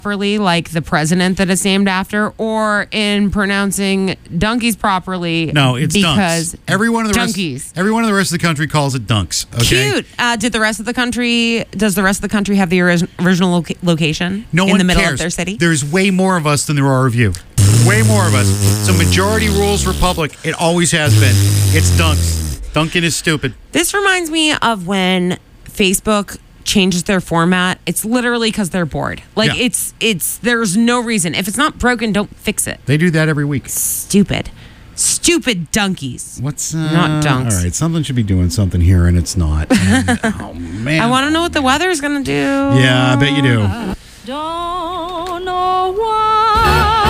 properly, like the president that it's named after, or in pronouncing donkeys properly. No, it's because dunks. Every one of the donkeys. Every one of the rest of the country calls it dunks. Okay? Cute. Does the rest of the country have the original location No in one the middle cares. of their city? There's way more of us than there are of you. Way more of us. So majority rules republic. It always has been. It's dunks. Dunkin' is stupid. This reminds me of when Facebook changes their format. It's literally because they're bored. Like Yeah. it's there's no reason. If it's not broken, don't fix it. They do that every week. Stupid donkeys. What's Not dunks. All right, something should be doing something here, and it's not. And, oh man! I want to know what the weather's gonna do. Yeah, I bet you do. Don't know why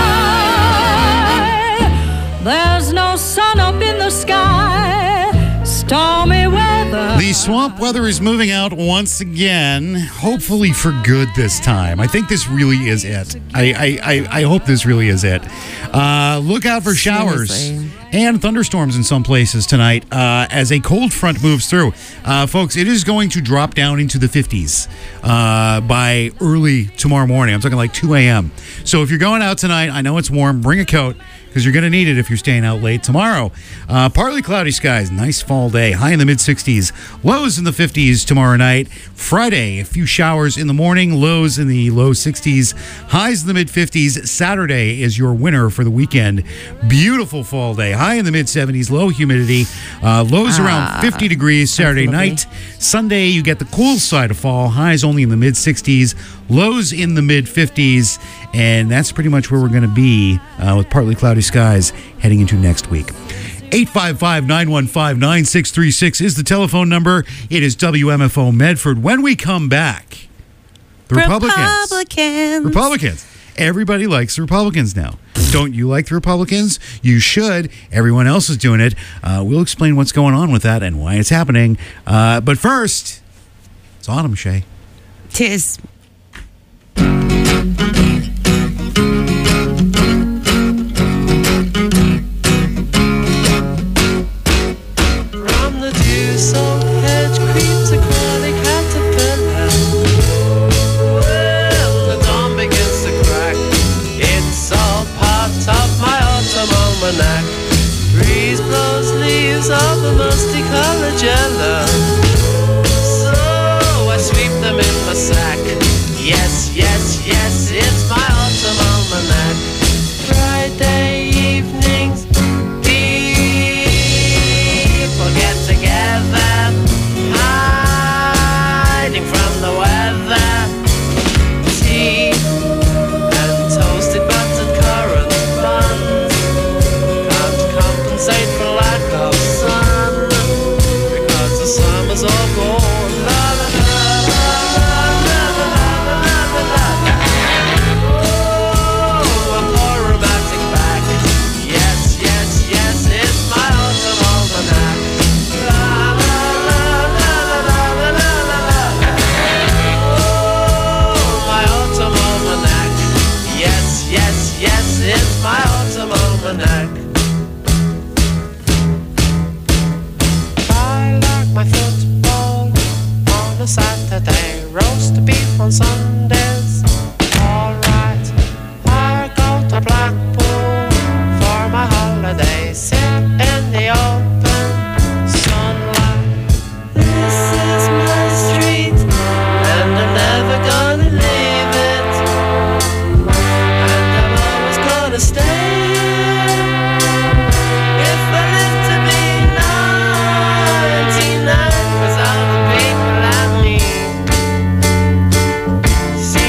there's no sun up in the sky. Stormy weather. The swamp weather is moving out once again, hopefully for good this time. I think this really is it. I hope this really is it. Look out for showers Seriously. and thunderstorms in some places tonight as a cold front moves through. Folks, it is going to drop down into the 50s by early tomorrow morning. I'm talking like 2 a.m. So if you're going out tonight, I know it's warm, bring a coat, because you're going to need it if you're staying out late. Tomorrow, partly cloudy skies, nice fall day, high in the mid-60s, lows in the 50s tomorrow night. Friday, a few showers in the morning, lows in the low 60s, highs in the mid-50s. Saturday is your winner for the weekend. Beautiful fall day, high in the mid-70s, low humidity, lows around 50 degrees Saturday night. Sunday, you get the cool side of fall, highs only in the mid-60s, lows in the mid-50s, and that's pretty much where we're going to be with partly cloudy skies heading into next week. 855-915-9636 is the telephone number. It is WMFO Medford. When we come back, the Republicans. Everybody likes the Republicans now. Don't you like the Republicans? You should. Everyone else is doing it. We'll explain what's going on with that and why it's happening. But first, it's autumn, Shay. 'Tis. From the dew-soaked hedge creeps a crawly caterpillar. Well, the dawn begins to crack. It's all part of my autumn almanac. Breeze blows leaves of a musty colored yellow. So I sweep them in my sack. Yes, yes, yes, it's my autumn almanac. Friday evenings, people get together, hiding from the weather. Tea and toasted buttered currant buns can't compensate for lack of sun, because the summer's all gone. La la la la la la la la la la. Oh, a poor romantic back. Yes, yes, yes, it's my autumn almanac. La la la la la la la la la. Oh, my autumn almanac. Yes, yes, yes, it's my autumn almanac. I like my football on a Saturday, roast beef on Sundays. Alright, I go to Blackpool for my holiday, sit in the open sunlight. This is my street, and I'm never gonna leave it, and I'm always gonna stay. If I live to be 99, 'cause all the people like me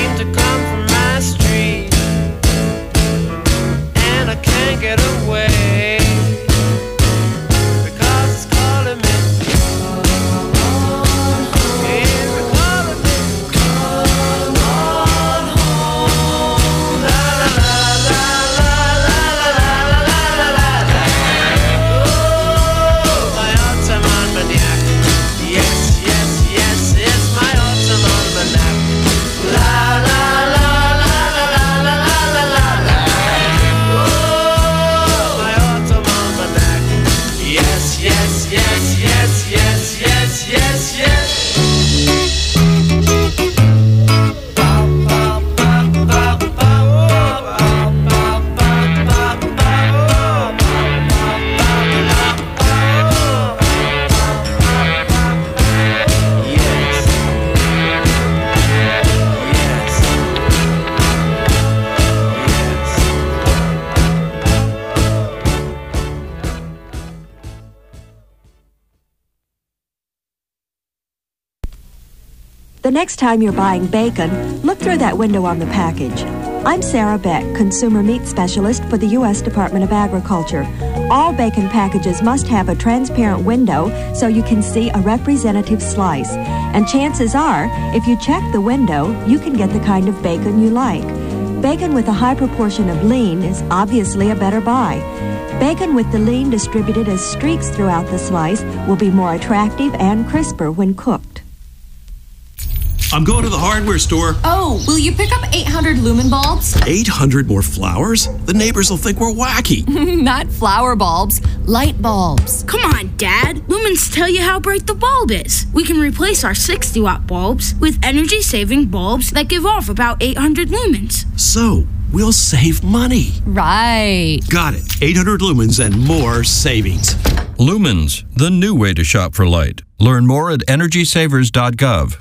The next time you're buying bacon, look through that window on the package. I'm Sarah Beck, Consumer Meat Specialist for the U.S. Department of Agriculture. All bacon packages must have a transparent window so you can see a representative slice. And chances are, if you check the window, you can get the kind of bacon you like. Bacon with a high proportion of lean is obviously a better buy. Bacon with the lean distributed as streaks throughout the slice will be more attractive and crisper when cooked. I'm going to the hardware store. Oh, will you pick up 800 lumen bulbs? 800 more flowers? The neighbors will think we're wacky. Not flower bulbs, light bulbs. Come on, Dad. Lumens tell you how bright the bulb is. We can replace our 60-watt bulbs with energy-saving bulbs that give off about 800 lumens. So, we'll save money. Right. Got it. 800 lumens and more savings. Lumens, the new way to shop for light. Learn more at EnergySavers.gov.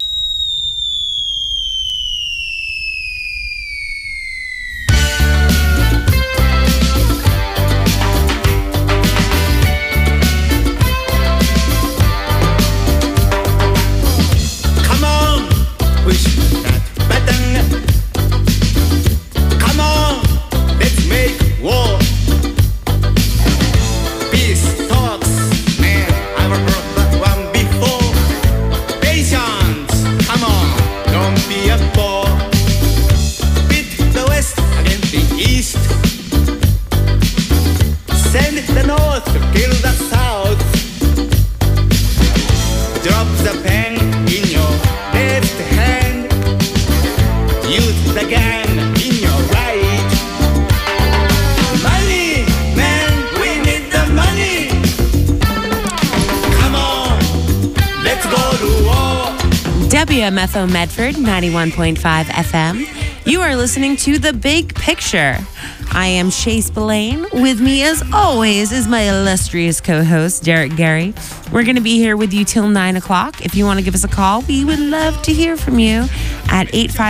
WMFO Medford 91.5 FM. You are listening to The Big Picture. I am Chase Spillane. With me, as always, is my illustrious co-host, Derek Gary. We're going to be here with you till 9 o'clock. If you want to give us a call, we would love to hear from you at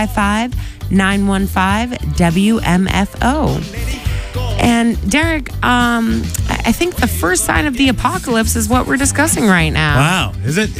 855-915-WMFO. And Derek, I think the first sign of the apocalypse is what we're discussing right now. Wow. Is it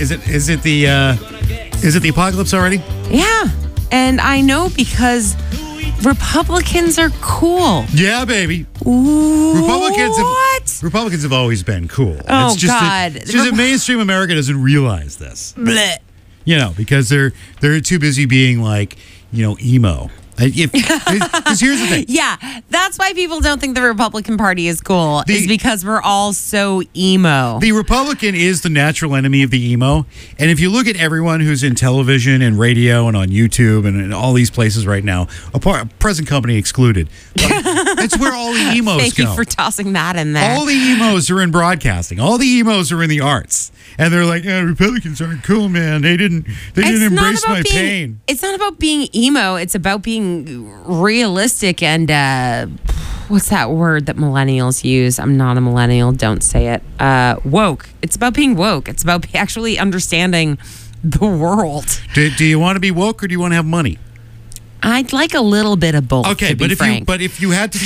the apocalypse already? Yeah. And I know because Republicans are cool. Yeah, baby. Ooh, Republicans have always been cool. Oh, it's just God. It's just that mainstream America doesn't realize this. Blech. You know, because they're too busy being like, emo. Because here's the thing. Yeah, that's why people don't think the Republican Party is cool, is because we're all so emo. The Republican is the natural enemy of the emo. And if you look at everyone who's in television and radio and on YouTube and all these places right now, present company excluded, it's where all the emos Thank go. you for tossing that in there. All the emos are in broadcasting. All the emos are in the arts. And they're like, Republicans aren't cool, man. They didn't embrace my pain. It's not about being emo. It's about being realistic and what's that word that millennials use? I'm not a millennial. Don't say it. Woke. It's about being woke. It's about actually understanding the world. Do you want to be woke or do you want to have money? I'd like a little bit of both. Okay, but if you had to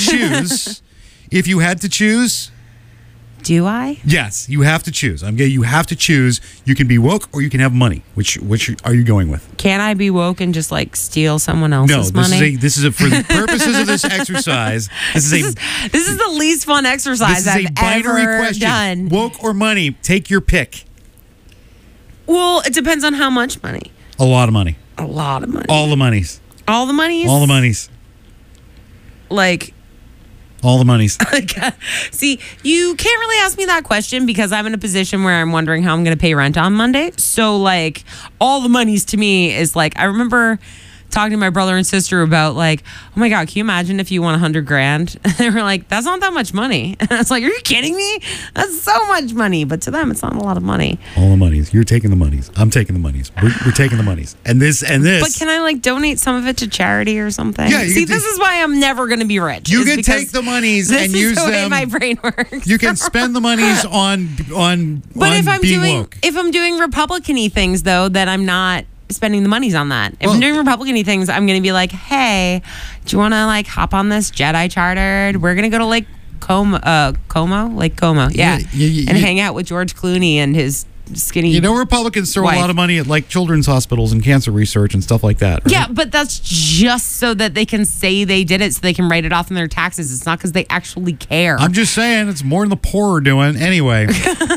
choose, do I? Yes, you have to choose. You have to choose. You can be woke or you can have money. Which are you going with? Can I be woke and just like steal someone else's money? This is for the purposes of this exercise. This is the least fun exercise I've ever done. Woke or money? Take your pick. Well, it depends on how much money. A lot of money. A lot of money. All the monies. All the monies? All the monies. Like... all the monies. See, you can't really ask me that question because I'm in a position where I'm wondering how I'm going to pay rent on Monday. So, like, all the monies to me is like, I remember talking to my brother and sister about like, oh my God, can you imagine if you won $100,000? And they were like, that's not that much money. And I was like, are you kidding me? That's so much money. But to them, it's not a lot of money. All the monies. You're taking the monies. I'm taking the monies. We're taking the monies. And this. But can I like donate some of it to charity or something? Yeah. See, this is why I'm never going to be rich. You can take the monies and use them. This is the way my brain works. You can spend the monies on being woke. If I'm doing Republican-y things, though, that I'm not spending the monies on that. If I'm doing Republican-y things, I'm going to be like, hey, do you want to like hop on this jet I chartered? We're going to go to Lake Como. Yeah. And hang out with George Clooney and his skinny. You know, Republicans throw a lot of money at like children's hospitals and cancer research and stuff like that. Right? Yeah, but that's just so that they can say they did it, so they can write it off in their taxes. It's not because they actually care. I'm just saying, it's more than the poor are doing. Anyway,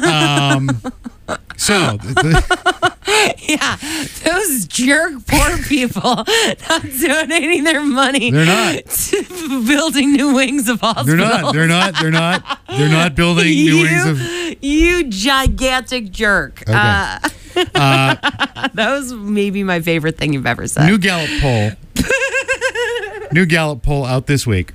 yeah, those jerk poor people not donating their money. They're not to building new wings of hospitals. They're not building new wings of. You gigantic jerk. Okay. That was maybe my favorite thing you've ever said. New Gallup poll out this week.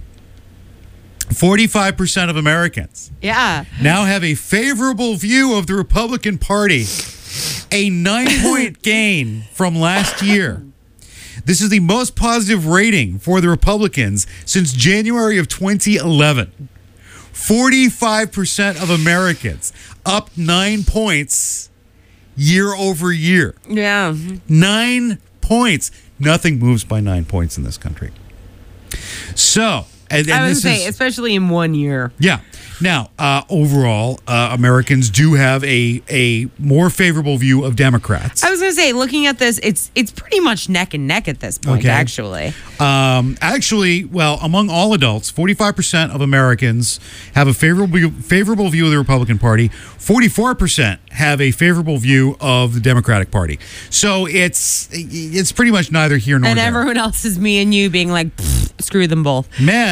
45% of Americans now have a favorable view of the Republican Party, a 9-point gain from last year. This is the most positive rating for the Republicans since January of 2011. 45% of Americans up 9 points year over year. Yeah. 9 points. Nothing moves by 9 points in this country. So, and I would this say, is, especially in 1 year. Yeah. Now, overall, Americans do have a more favorable view of Democrats. I was going to say, looking at this, it's pretty much neck and neck at this point, actually. Well, among all adults, 45% of Americans have a favorable view of the Republican Party. 44% have a favorable view of the Democratic Party. So it's pretty much neither here nor there. And everyone else is me and you being like, screw them both.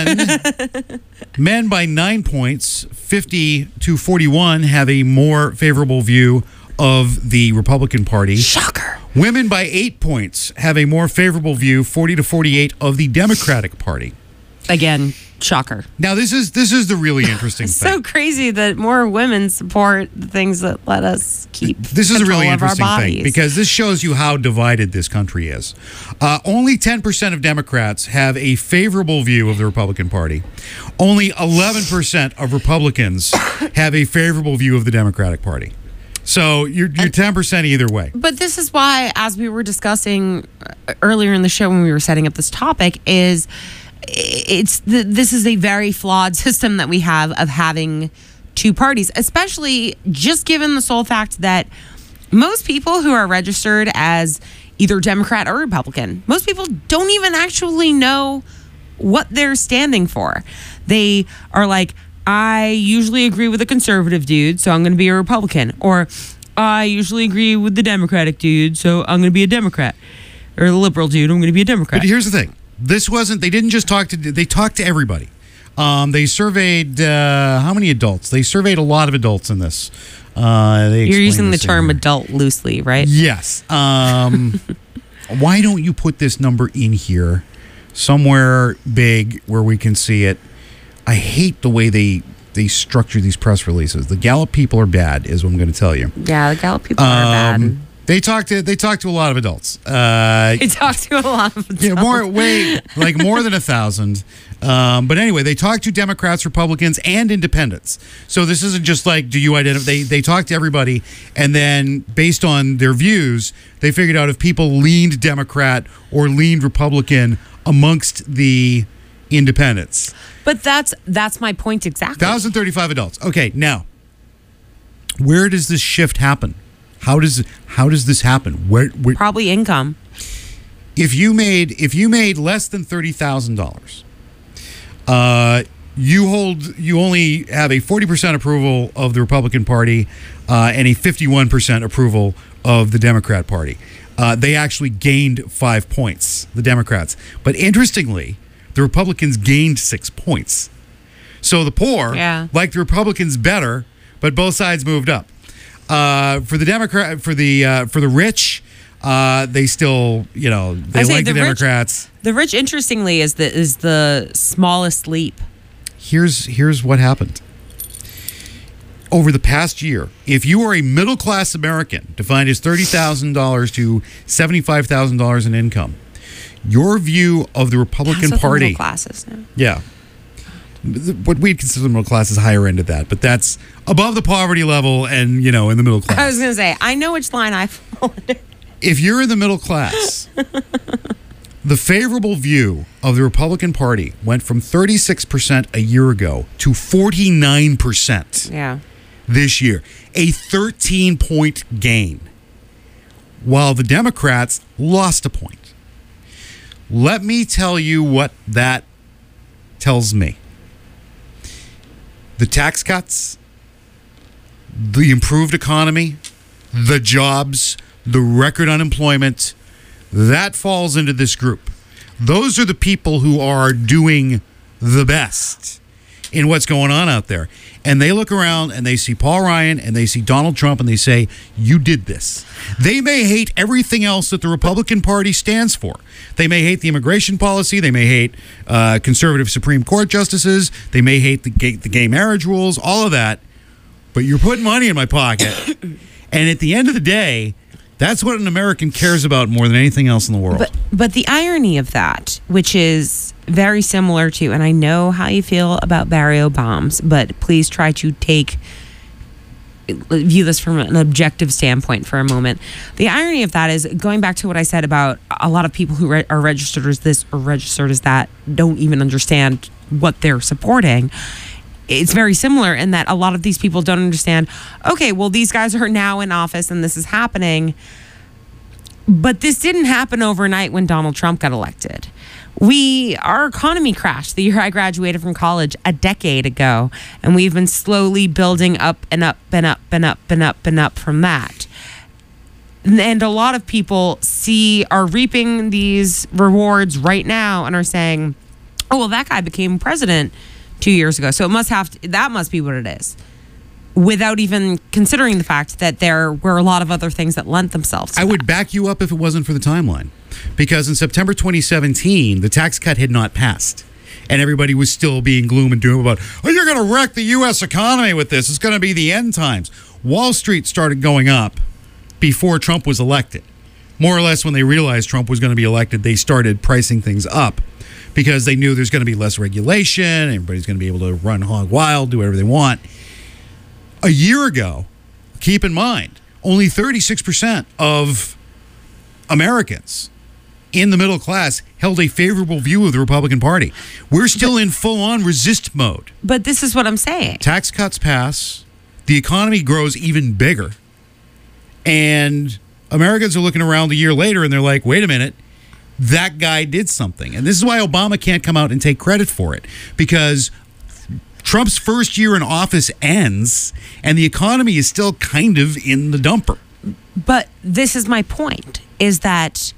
Men by 9 points, 50 to 41, have a more favorable view of the Republican Party. Shocker. Women by 8 points have a more favorable view, 40 to 48, of the Democratic Party. Again, shocker. Now, this is the really interesting thing. So crazy that more women support the things that let us keep This is a really interesting bodies. thing because this shows you how divided this country is. Only 10% of Democrats have a favorable view of the Republican Party. Only 11% of Republicans have a favorable view of the Democratic Party. So you're 10% either way. But this is why, as we were discussing earlier in the show when we were setting up this topic, is this is a very flawed system that we have of having two parties, especially just given the sole fact that most people who are registered as either Democrat or Republican, most people don't even actually know what they're standing for. They are like, I usually agree with a conservative dude, so I'm going to be a Republican. Or I usually agree with the Democratic dude, so I'm going to be a Democrat. Or the liberal dude, I'm going to be a Democrat. But here's the thing. They didn't just they talked to everybody. They surveyed, how many adults? They surveyed a lot of adults in this. You're using the term adult loosely, right? Yes. Why don't you put this number in here somewhere big where we can see it? I hate the way they structure these press releases. The Gallup people are bad, is what I'm going to tell you. Yeah, the Gallup people are bad. They talked to a lot of adults. They talked to a lot of adults. Yeah, more than 1,000. But anyway, they talked to Democrats, Republicans, and independents. So this isn't just like, do you identify? They talked to everybody, and then based on their views, they figured out if people leaned Democrat or leaned Republican amongst the independents. But that's my point exactly. 1,035 adults. Okay, now, where does this shift happen? How does this happen? Where probably income. If you made less than $30,000, you only have a 40% approval of the Republican Party and a 51% approval of the Democrat Party. They actually gained 5 points, the Democrats. But interestingly, the Republicans gained 6 points. So the poor like the Republicans better, but both sides moved up. For the rich, they still, they like the Democrats. The rich, interestingly, is the smallest leap. Here's what happened. Over the past year, if you are a middle-class American, defined as $30,000 to $75,000 in income, your view of the Republican Party, middle classes now. Yeah. What we'd consider the middle class is higher end of that, but that's above the poverty level and, in the middle class. I was going to say, I know which line I fall under. If you're in the middle class, the favorable view of the Republican Party went from 36% a year ago to 49%. Yeah. this year. A 13-point gain, while the Democrats lost a point. Let me tell you what that tells me. The tax cuts, the improved economy, the jobs, the record unemployment, that falls into this group. Those are the people who are doing the best in what's going on out there. And they look around and they see Paul Ryan and they see Donald Trump and they say, you did this. They may hate everything else that the Republican Party stands for. They may hate the immigration policy. They may hate conservative Supreme Court justices. They may hate the gay marriage rules, all of that. But you're putting money in my pocket. And at the end of the day, that's what an American cares about more than anything else in the world. But the irony of that, which is very similar to, and I know how you feel about barrio bombs, but please try to view this from an objective standpoint for a moment. The irony of that is, going back to what I said about a lot of people who are registered as this or registered as that don't even understand what they're supporting. It's very similar in that a lot of these people don't understand, okay, well, these guys are now in office and this is happening. But this didn't happen overnight when Donald Trump got elected. Our economy crashed the year I graduated from college a decade ago, and we've been slowly building up and up and up and up and up and up from that. And a lot of people are reaping these rewards right now and are saying, oh, well, that guy became president 2 years ago, so that must be what it is, without even considering the fact that there were a lot of other things that lent themselves to I would back you up if it wasn't for the timeline. Because in September 2017, the tax cut had not passed. And everybody was still being gloom and doom about, oh, you're going to wreck the U.S. economy with this. It's going to be the end times. Wall Street started going up before Trump was elected. More or less when they realized Trump was going to be elected, they started pricing things up because they knew there's going to be less regulation. Everybody's going to be able to run hog wild, do whatever they want. A year ago, keep in mind, only 36% of Americans in the middle class held a favorable view of the Republican Party. We're still in full-on resist mode. But this is what I'm saying. Tax cuts pass. The economy grows even bigger. And Americans are looking around a year later and they're like, wait a minute, that guy did something. And this is why Obama can't come out and take credit for it. Because Trump's first year in office ends and the economy is still kind of in the dumper. But this is my point, is that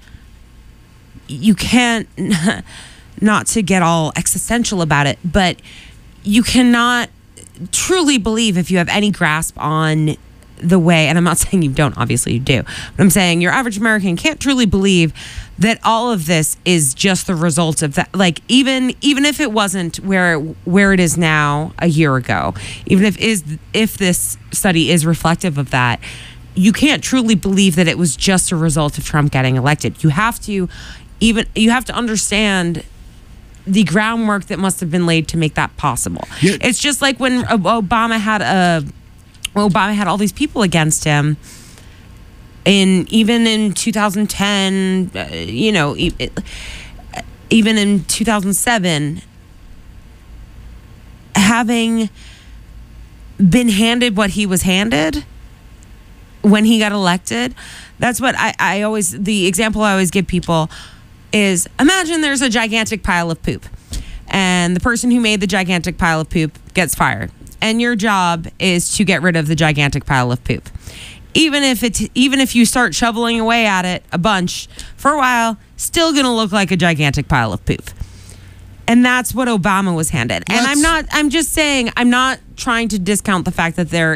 you can't, not to get all existential about it, but you cannot truly believe, if you have any grasp on the way, and I'm not saying you don't, obviously you do, but I'm saying your average American can't truly believe that all of this is just the result of that. Like, even if it wasn't where it is now a year ago, even if this study is reflective of that, you can't truly believe that it was just a result of Trump getting elected. You have to understand the groundwork that must have been laid to make that possible. Yeah. It's just like when Obama had all these people against him. Even in 2010, even in 2007, having been handed what he was handed when he got elected, that's what the example I always give people is, imagine there's a gigantic pile of poop and the person who made the gigantic pile of poop gets fired, and your job is to get rid of the gigantic pile of poop. Even if you start shoveling away at it a bunch for a while, still going to look like a gigantic pile of poop. And that's what Obama was handed. And I'm just saying, I'm not trying to discount the fact that there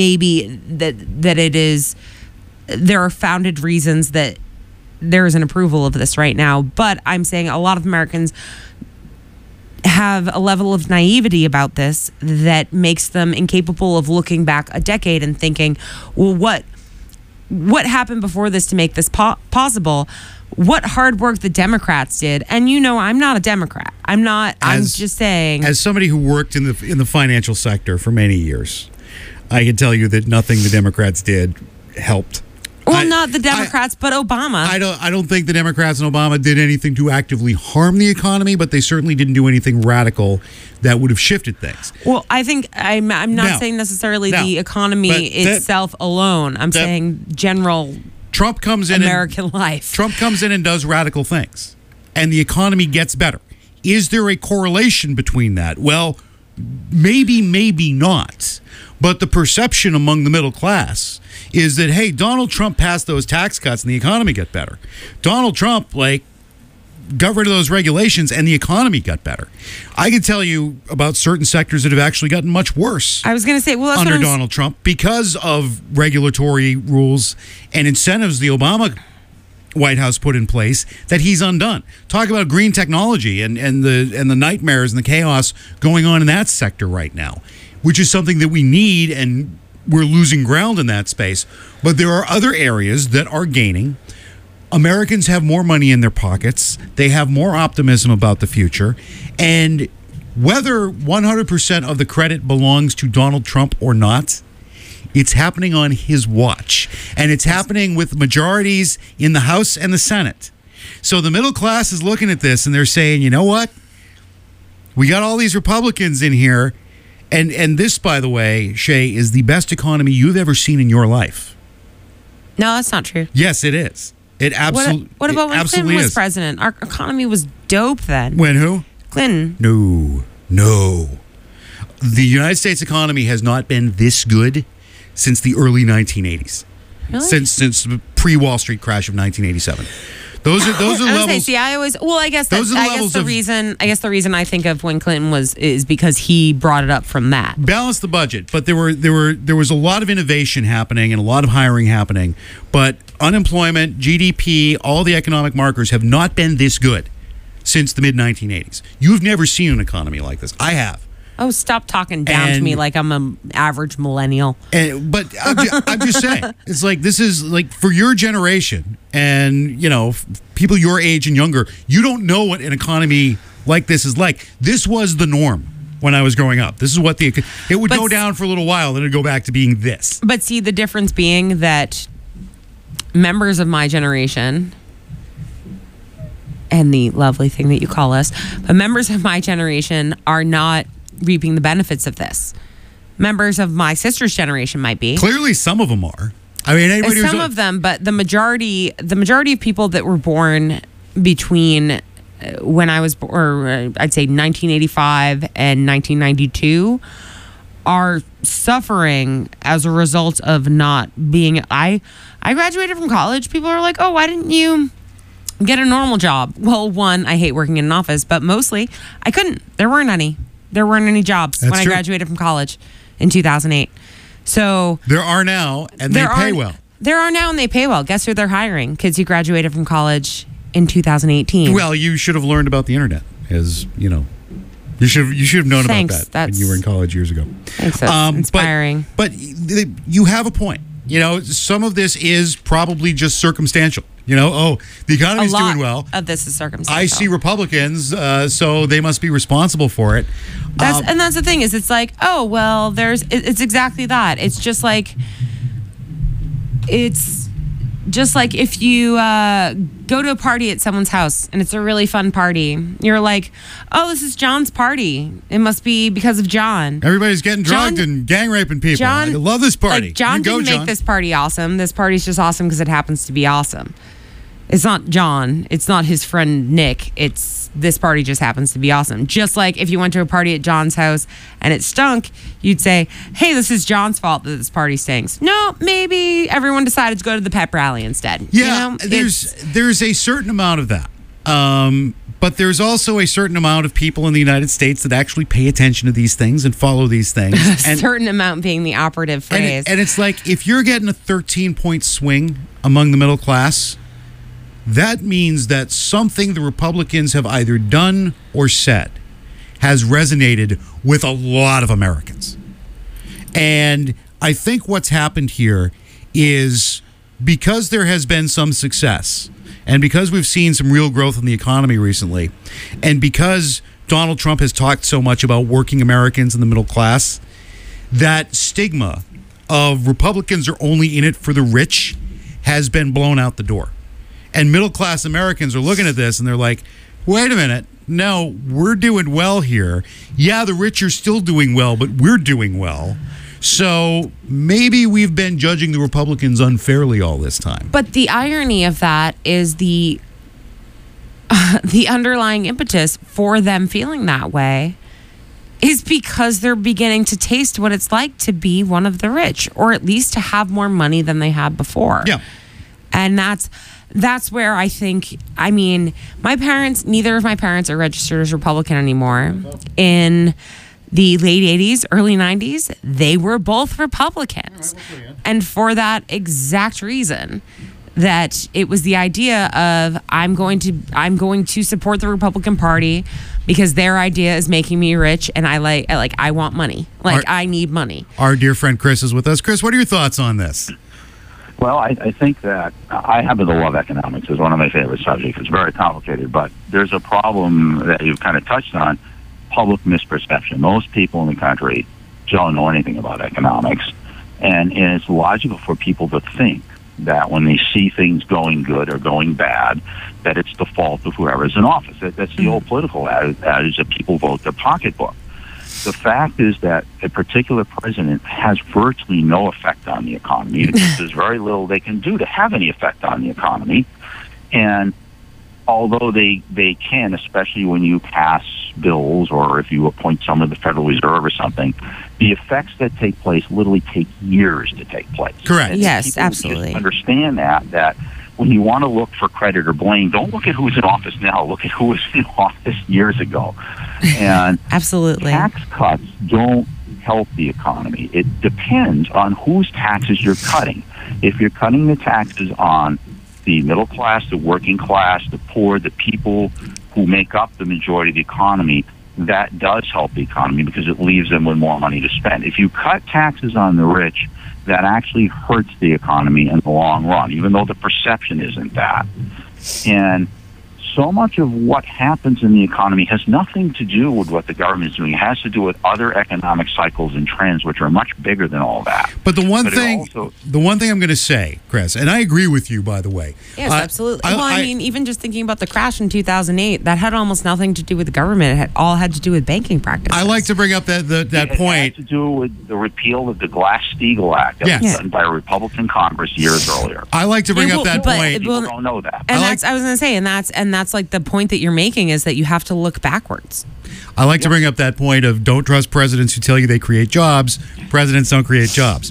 are founded reasons that there is an approval of this right now. But I'm saying a lot of Americans have a level of naivety about this that makes them incapable of looking back a decade and thinking, well, what happened before this to make this possible? What hard work the Democrats did. And I'm not a Democrat. I'm just saying, as somebody who worked in the financial sector for many years, I can tell you that nothing the Democrats did helped. Well, Well, not the Democrats, but Obama. I don't think the Democrats and Obama did anything to actively harm the economy, but they certainly didn't do anything radical that would have shifted things. Well, I think I'm not saying necessarily the economy itself alone. I'm saying general Trump comes in American life. Trump comes in and does radical things, and the economy gets better. Is there a correlation between that? Well, maybe not. But the perception among the middle class is that, hey, Donald Trump passed those tax cuts and the economy got better. Donald Trump, got rid of those regulations and the economy got better. I can tell you about certain sectors that have actually gotten much worse. I was going to say, well, that's under Donald Trump because of regulatory rules and incentives the Obama White House put in place that he's undone. Talk about green technology and the nightmares and the chaos going on in that sector right now, which is something that we need, and we're losing ground in that space. But there are other areas that are gaining. Americans have more money in their pockets. They have more optimism about the future. And whether 100% of the credit belongs to Donald Trump or not, it's happening on his watch. And it's happening with majorities in the House and the Senate. So the middle class is looking at this and they're saying, you know what? We got all these Republicans in here. And this, by the way, Shay, is the best economy you've ever seen in your life. No, that's not true. Yes, it is. It absolutely. What about when Clinton was president? Our economy was dope then. When who? Clinton. No. The United States economy has not been this good since the early 1980s. Really? Since the pre-Wall Street crash of 1987. Those are levels. I guess the reason I think of when Clinton is because he brought it up from that. Balance the budget, but there was a lot of innovation happening and a lot of hiring happening, but unemployment, GDP, all the economic markers have not been this good since the mid 1980s. You've never seen an economy like this. I have. Oh, stop talking down to me like I'm an average millennial. But I'm just saying, it's like this is like for your generation and, people your age and younger, you don't know what an economy like this is like. This was the norm when I was growing up. This is what it would go down for a little while, then it'd go back to being this. But see, the difference being that members of my generation, and the lovely thing that you call us, but members of my generation are not reaping the benefits of this. Members of my sister's generation might be. Clearly, some of them are. I mean, some of them, but the majority of people that were born between when I was, I'd say 1985 and 1992, are suffering as a result of not being. I graduated from college. People are like, "Oh, why didn't you get a normal job?" Well, one, I hate working in an office, but mostly I couldn't. There weren't any jobs when I graduated from college in 2008. So there are now, and they pay well. There are now, and they pay well. Guess who they're hiring? Kids who graduated from college in 2018. Well, you should have learned about the internet, as you know. You should have known about that when you were in college years ago. Thanks. That's inspiring. But you have a point. Some of this is probably just circumstantial. The economy's doing well. Of this is circumstantial. I see Republicans, so they must be responsible for it. And that's the thing is, it's like, oh well, it's exactly that. It's just like if you go to a party at someone's house and it's a really fun party, you're like, oh, this is John's party. It must be because of John. Everybody's getting drugged and gang raping people. I love this party. John didn't make this party awesome. This party's just awesome because it happens to be awesome. It's not John. It's not his friend Nick. It's this party just happens to be awesome. Just like if you went to a party at John's house and it stunk, you'd say, hey, this is John's fault that this party stinks. No, maybe everyone decided to go to the pep rally instead. Yeah, there's a certain amount of that. But there's also a certain amount of people in the United States that actually pay attention to these things and follow these things. A certain amount being the operative phrase. And it's like if you're getting a 13-point swing among the middle class, that means that something the Republicans have either done or said has resonated with a lot of Americans. And I think what's happened here is because there has been some success and because we've seen some real growth in the economy recently, and because Donald Trump has talked so much about working Americans in the middle class, that stigma of Republicans are only in it for the rich has been blown out the door. And middle-class Americans are looking at this and they're like, wait a minute. No, we're doing well here. Yeah, the rich are still doing well, but we're doing well. So maybe we've been judging the Republicans unfairly all this time. But the irony of that is the underlying impetus for them feeling that way is because they're beginning to taste what it's like to be one of the rich, or at least to have more money than they had before. Yeah. And that's where I think, I mean, neither of my parents are registered as Republican anymore. In the late 80s, early 90s, they were both Republicans. And for that exact reason, that it was the idea of I'm going to support the Republican Party because their idea is making me rich, and I want money. I need money. Our dear friend Chris is with us. Chris, what are your thoughts on this? Well, I think that I happen to love economics. It's one of my favorite subjects. It's very complicated, but there's a problem that you've kind of touched on, public misperception. Most people in the country don't know anything about economics, and it's logical for people to think that when they see things going good or going bad, that it's the fault of whoever's in office. That's the old political adage that people vote their pocketbook. The fact is that a particular president has virtually no effect on the economy. There's very little they can do to have any effect on the economy. And although they can, especially when you pass bills or if you appoint someone to the Federal Reserve or something, the effects that take place literally take years to take place. Correct. And yes, people absolutely. just understand that when you want to look for credit or blame, don't look at who's in office now. Look at who was in office years ago. And absolutely, tax cuts don't help the economy. It depends on whose taxes you're cutting. If you're cutting the taxes on the middle class, the working class, the poor, the people who make up the majority of the economy, that does help the economy because it leaves them with more money to spend. If you cut taxes on the rich, that actually hurts the economy in the long run, even though the perception isn't that. And so much of what happens in the economy has nothing to do with what the government is doing. It has to do with other economic cycles and trends, which are much bigger than all that. But the one thing I'm going to say, Chris, and I agree with you, by the way. Yes, absolutely. I mean, even just thinking about the crash in 2008, that had almost nothing to do with the government. It all had to do with banking practices. I like to bring up that point. It had to do with the repeal of the Glass-Steagall Act that was done by a Republican Congress years earlier. I like to bring up that point. People don't know that. And I was going to say, and that's like the point that you're making is that you have to look backwards. I like to bring up that point of don't trust presidents who tell you they create jobs. Presidents don't create jobs.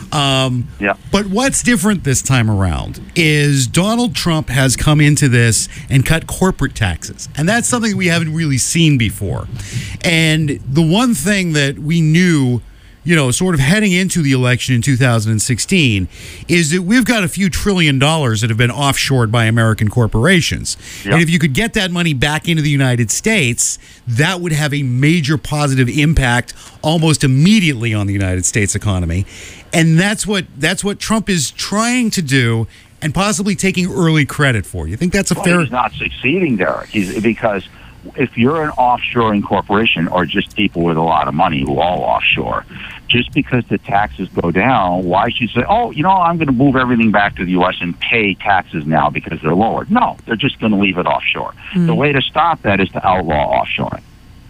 But what's different this time around is Donald Trump has come into this and cut corporate taxes. And that's something we haven't really seen before. And the one thing that we knew, sort of heading into the election in 2016, is that we've got a few $1 trillion that have been offshored by American corporations. Yep. And if you could get that money back into the United States, that would have a major positive impact almost immediately on the United States economy. And that's what Trump is trying to do and possibly taking early credit for. You think that's a fair... He's not succeeding, Derek. Because if you're an offshoring corporation or just people with a lot of money who all offshore, just because the taxes go down, why should you say, I'm going to move everything back to the U.S. and pay taxes now because they're lowered? No, they're just going to leave it offshore. The way to stop that is to outlaw offshoring.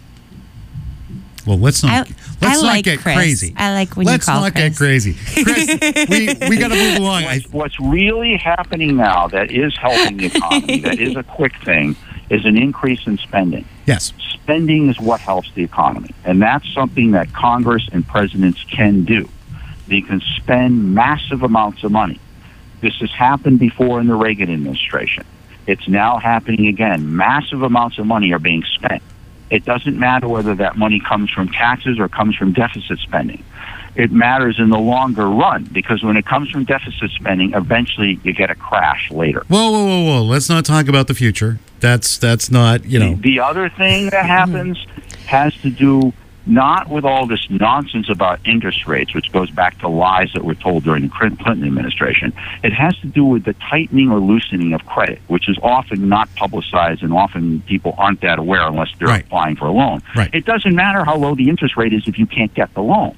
Well, let's not get Chris. Crazy. I like when let's you call not Chris. Get crazy. Chris, we got to move along. What's really happening now that is helping the economy, that is a quick thing, is an increase in spending. Yes. Spending is what helps the economy. And that's something that Congress and presidents can do. They can spend massive amounts of money. This has happened before in the Reagan administration. It's now happening again. Massive amounts of money are being spent. It doesn't matter whether that money comes from taxes or comes from deficit spending. It matters in the longer run because when it comes from deficit spending, eventually you get a crash later. Whoa. Let's not talk about the future. That's not, The other thing that happens has to do not with all this nonsense about interest rates, which goes back to lies that were told during the Clinton administration. It has to do with the tightening or loosening of credit, which is often not publicized and often people aren't that aware unless they're applying for a loan. Right. It doesn't matter how low the interest rate is if you can't get the loan.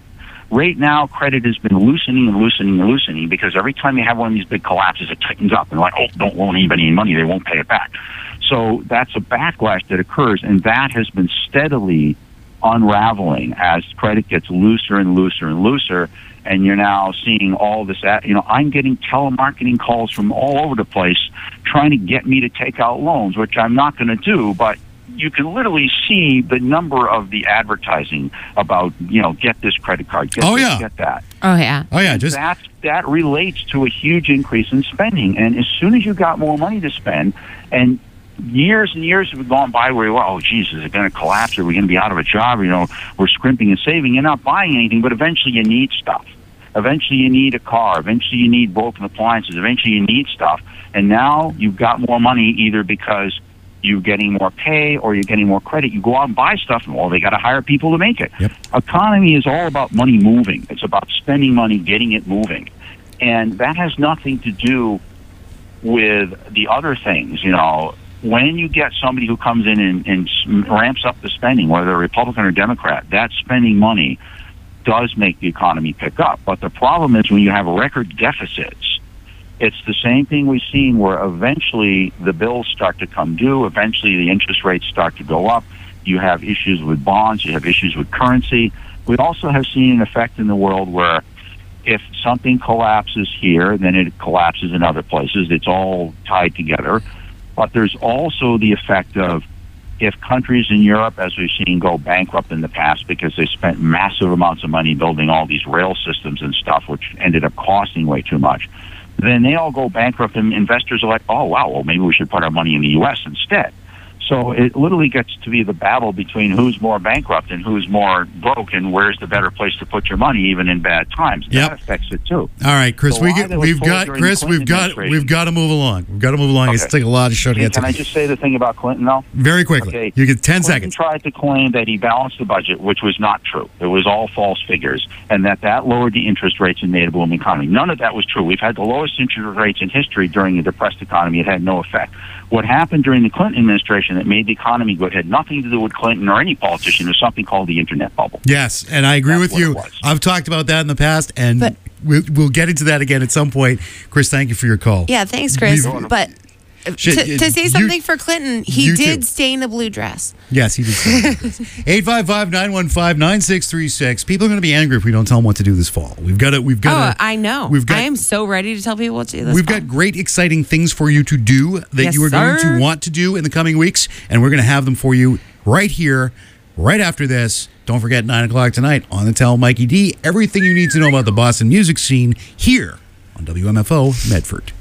Right now, credit has been loosening and loosening and loosening because every time you have one of these big collapses, it tightens up. And like, oh, don't loan anybody any money. They won't pay it back. So that's a backlash that occurs, and that has been steadily unraveling as credit gets looser and looser and looser. And you're now seeing all this, I'm getting telemarketing calls from all over the place trying to get me to take out loans, which I'm not going to do, but you can literally see the number of the advertising about, get this credit card, get that. Oh, yeah. Oh, yeah. That relates to a huge increase in spending. And as soon as you got more money to spend, and years have gone by where, oh, geez, is it going to collapse? Are we going to be out of a job? We're scrimping and saving. You're not buying anything, but eventually you need stuff. Eventually you need a car. Eventually you need broken appliances. Eventually you need stuff. And now you've got more money either because you're getting more pay or you're getting more credit. You go out and buy stuff, and, they got to hire people to make it. Yep. Economy is all about money moving. It's about spending money, getting it moving. And that has nothing to do with the other things, When you get somebody who comes in and ramps up the spending, whether Republican or Democrat, that spending money does make the economy pick up. But the problem is when you have record deficits, it's the same thing we've seen where eventually the bills start to come due, eventually the interest rates start to go up, you have issues with bonds, you have issues with currency. We also have seen an effect in the world where if something collapses here, then it collapses in other places. It's all tied together. But there's also the effect of if countries in Europe, as we've seen, go bankrupt in the past because they spent massive amounts of money building all these rail systems and stuff, which ended up costing way too much, then they all go bankrupt and investors are like, oh, wow, well, maybe we should put our money in the U.S. instead. So it literally gets to be the battle between who's more bankrupt and who's more broke and where's the better place to put your money even in bad times. Yep. That affects it too. All right, Chris, So we've got to move along. We've got to move along. Okay. It's taking a lot of show to get to. Can I just say the thing about Clinton, though? Very quickly. Okay. You get 10 Clinton seconds. tried to claim that he balanced the budget, which was not true. It was all false figures, and that lowered the interest rates and made a booming economy. None of that was true. We've had the lowest interest rates in history during a depressed economy. It had no effect. What happened during the Clinton administration that made the economy good had nothing to do with Clinton or any politician. It was something called the internet bubble. Yes, and I agree with you. I've talked about that in the past, and we'll get into that again at some point. Chris, thank you for your call. Yeah, thanks, Chris. But to say something for Clinton, he did stay in a blue dress. Yes, he did. 855-915-9636. People are going to be angry if we don't tell them what to do this fall. We've got. I know. I am so ready to tell people what to do this We've fall. got great, exciting things for you to do that you are going to want to do in the coming weeks, and we're going to have them for you right here, right after this. Don't forget, 9 o'clock tonight on the Tell Mikey D. Everything you need to know about the Boston music scene here on WMFO Medford.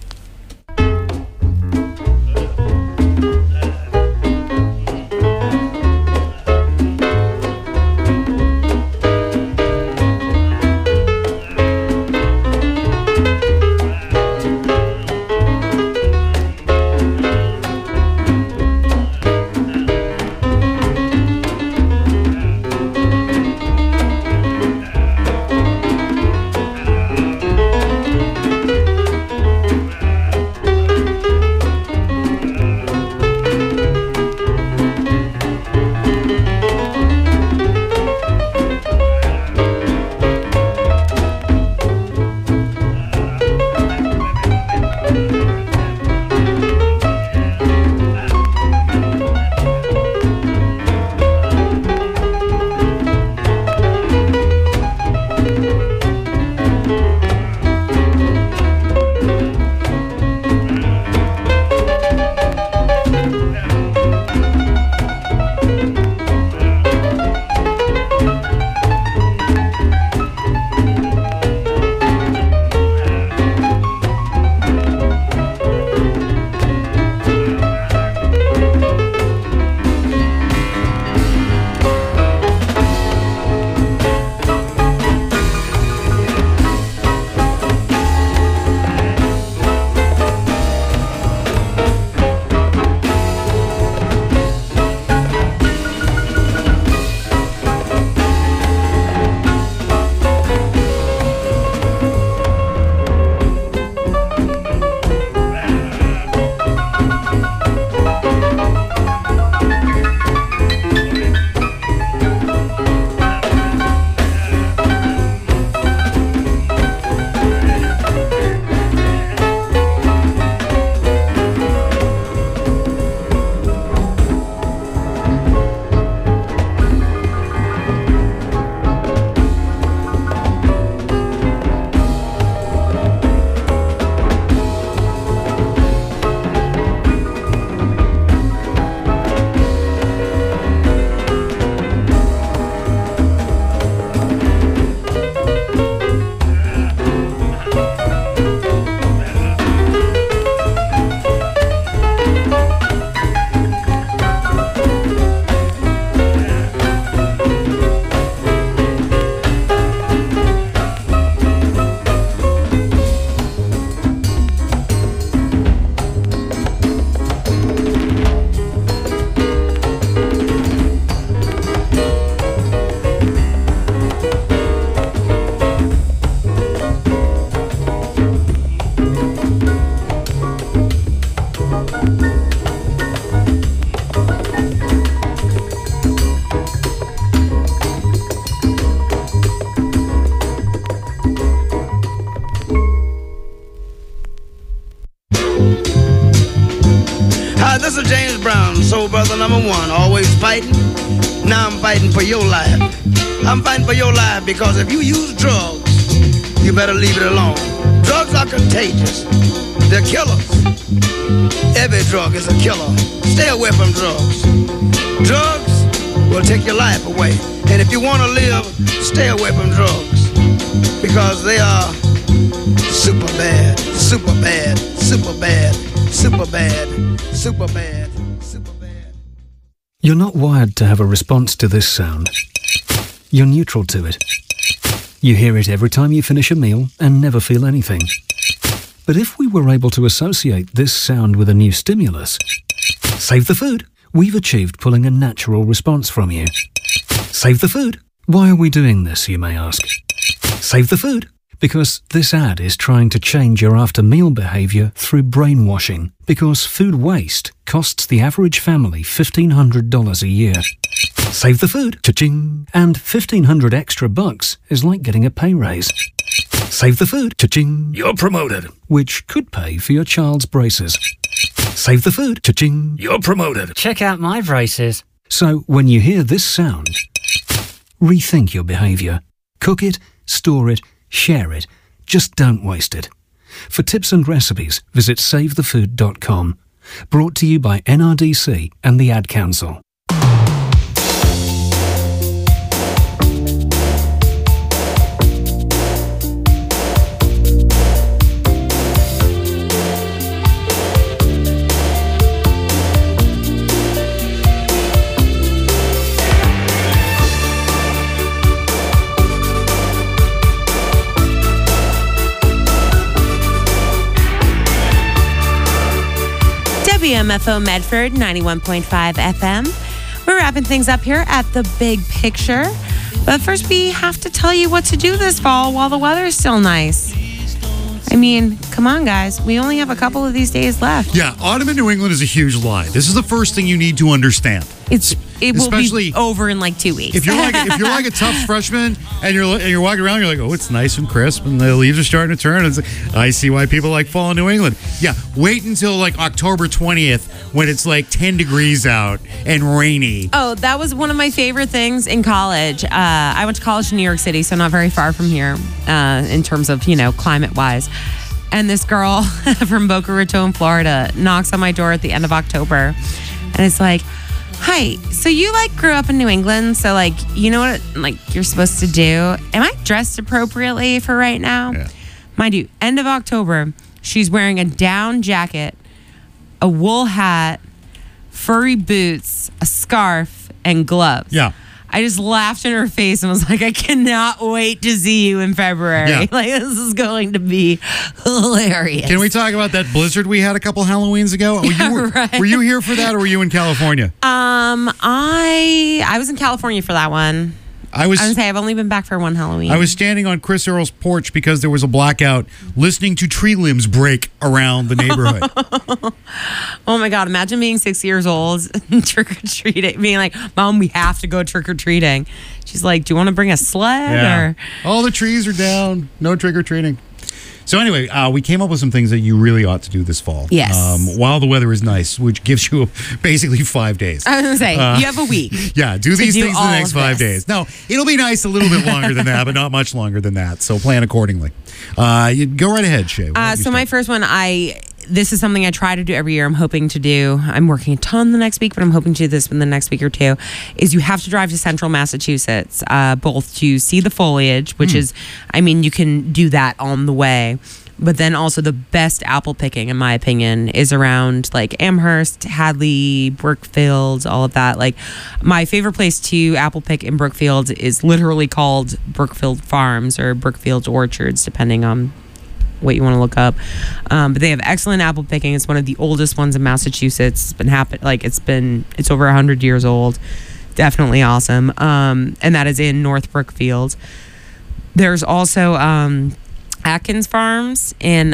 number one, always fighting. Now I'm fighting for your life. I'm fighting for your life because if you use drugs, you better leave it alone. Drugs are contagious. They're killers. Every drug is a killer. Stay away from drugs. Drugs will take your life away. And if you want to live, stay away from drugs because they are super bad, super bad, super bad, super bad, super bad, super bad. You're not wired to have a response to this sound. You're neutral to it. You hear it every time you finish a meal and never feel anything. But if we were able to associate this sound with a new stimulus, save the food, we've achieved pulling a natural response from you. Save the food. Why are we doing this, you may ask? Save the food. Because this ad is trying to change your after-meal behaviour through brainwashing. Because food waste costs the average family $1,500 a year. Save the food. Cha-ching. And $1,500 extra bucks is like getting a pay raise. Save the food. Cha-ching. You're promoted. Which could pay for your child's braces. Save the food. Cha-ching. You're promoted. Check out my braces. So when you hear this sound, rethink your behaviour. Cook it, store it, share it. Just don't waste it. For tips and recipes, visit savethefood.com. Brought to you by NRDC and the Ad Council. WMFO Medford 91.5 FM. We're wrapping things up here at the Big Picture. But first, we have to tell you what to do this fall while the weather is still nice. I mean, come on, guys. We only have a couple of these days left. Yeah, autumn in New England is a huge lie. This is the first thing you need to understand. It will be over in like 2 weeks. If you're like a tough freshman and you're walking around, you're like, oh, it's nice and crisp, and the leaves are starting to turn. It's like, I see why people like fall in New England. Yeah, wait until like October 20th when it's like 10 degrees out and rainy. Oh, that was one of my favorite things in college. I went to college in New York City, so not very far from here in terms of, climate wise. And this girl from Boca Raton, Florida, knocks on my door at the end of October, and it's like, hi, so you grew up in New England, so you know what you're supposed to do? Am I dressed appropriately for right now? Yeah. Mind you, end of October, she's wearing a down jacket, a wool hat, furry boots, a scarf, and gloves. Yeah. I just laughed in her face and was like, I cannot wait to see you in February. Yeah. This is going to be hilarious. Can we talk about that blizzard we had a couple Halloweens ago? Right. Were you here for that, or were you in California? I was in California for that one. I was going to say, I've only been back for one Halloween. I was standing on Chris Earl's porch because there was a blackout, listening to tree limbs break around the neighborhood. Oh my God, imagine being 6 years old and trick-or-treating, being like, Mom, we have to go trick-or-treating. She's like, do you want to bring a sled? Yeah. Or all the trees are down, no trick-or-treating. So anyway, we came up with some things that you really ought to do this fall. Yes. While the weather is nice, which gives you basically 5 days. I was going to say, you have a week. Yeah, do these things in the next 5 days. No, it'll be nice a little bit longer than that, but not much longer than that. So plan accordingly. You go right ahead, Shay. So my first one, this is something I try to do every year. I'm hoping to do. I'm working a ton the next week, but I'm hoping to do this in the next week or two. Is you have to drive to central Massachusetts, both to see the foliage, which is, you can do that on the way. But then also the best apple picking, in my opinion, is around Amherst, Hadley, Brookfield, all of that. My favorite place to apple pick in Brookfield is literally called Brookfield Farms or Brookfield Orchards, depending on what you want to look up. But they have excellent apple picking. It's one of the oldest ones in Massachusetts. It's been it's over 100 years old. Definitely awesome. And that is in North Brookfield. There's also Atkins Farms in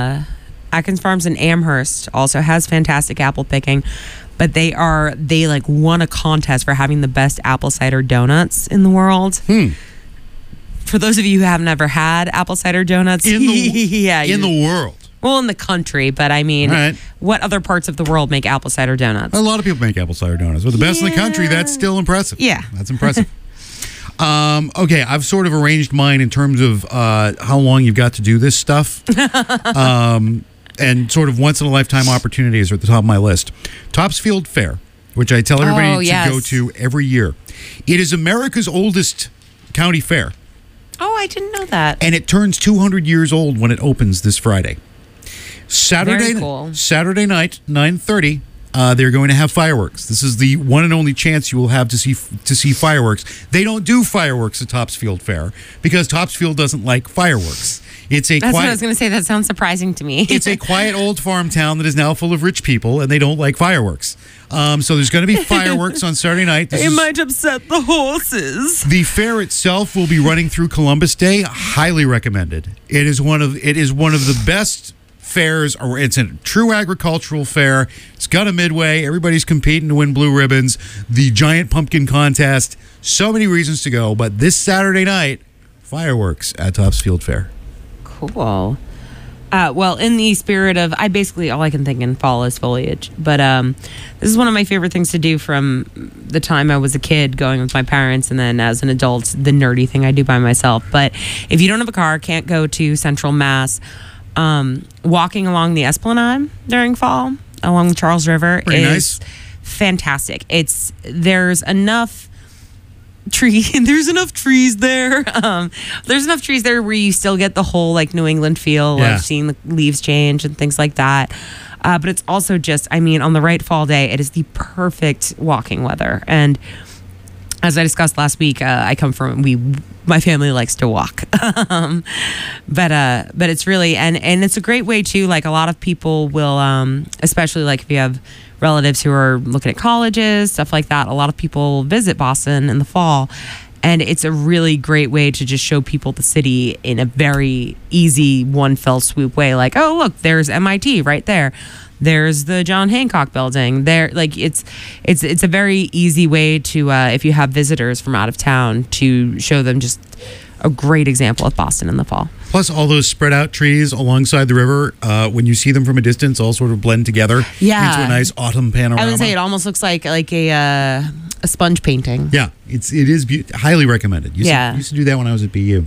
Amherst also has fantastic apple picking, but they won a contest for having the best apple cider donuts in the world. For those of you who have never had apple cider donuts in the world. Well, in the country, but I mean, All right. what other parts of the world make apple cider donuts? A lot of people make apple cider donuts. We're the best in the country. That's still impressive. Yeah. That's impressive. Okay, I've sort of arranged mine in terms of how long you've got to do this stuff. And sort of once-in-a-lifetime opportunities are at the top of my list. Topsfield Fair, which I tell everybody to go to every year. It is America's oldest county fair. Oh, I didn't know that. And it turns 200 years old when it opens this Friday. Saturday night, 9:30. They're going to have fireworks. This is the one and only chance you will have to see fireworks. They don't do fireworks at Topsfield Fair because Topsfield doesn't like fireworks. That's what I was going to say. That sounds surprising to me. It's a quiet old farm town that is now full of rich people, and they don't like fireworks. So there's going to be fireworks on Saturday night. It might upset the horses. The fair itself will be running through Columbus Day. Highly recommended. It is one of the best fairs. It's a true agricultural fair. It's got a midway. Everybody's competing to win blue ribbons. The giant pumpkin contest. So many reasons to go. But this Saturday night, fireworks at Topsfield Fair. Cool. Well, in the spirit of, all I can think in fall is foliage. But this is one of my favorite things to do from the time I was a kid going with my parents, and then as an adult, the nerdy thing I do by myself. But if you don't have a car, can't go to Central Mass, walking along the Esplanade during fall, along the Charles River is fantastic. There's enough there's enough trees there. There's enough trees there where you still get the whole like New England feel of seeing the leaves change and things like that. But it's also just, on the right fall day, it is the perfect walking weather. And as I discussed last week, my family likes to walk. But it's really, and it's a great way too. Like a lot of people will, especially like if you have relatives who are looking at colleges, stuff like that. A lot of people visit Boston in the fall, and it's a really great way to just show people the city in a very easy one fell swoop way. Like, oh look, there's MIT right there. There's the John Hancock building there. Like it's a very easy way to if you have visitors from out of town to show them just a great example of Boston in the fall. Plus, all those spread out trees alongside the river, when you see them from a distance, all sort of blend together into a nice autumn panorama. I would say it almost looks like a sponge painting. Yeah, it is highly recommended. Used to do that when I was at BU.